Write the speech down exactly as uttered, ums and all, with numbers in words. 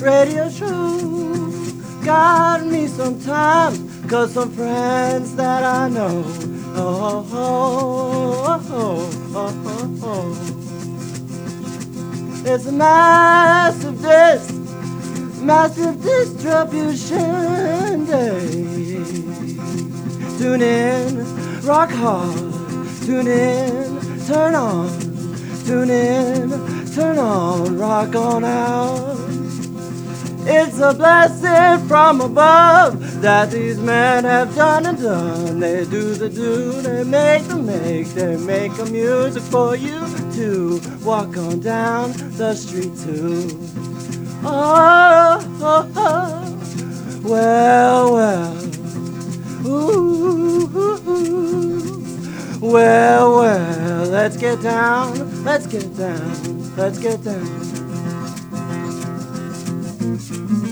radio show got me some time, cause some friends that I know. Oh, oh, oh, oh, oh, oh. It's a massive disc, massive distribution day. Tune in, rock hard. Tune in, turn on. Tune in, turn on, rock on out. It's a blessing from above that these men have done and done. They do the do, they make the make, they make a music for you to walk on down the street to. Oh, oh, oh. Well, well, ooh, ooh, ooh. Well, well, let's get down, let's get down, let's get down.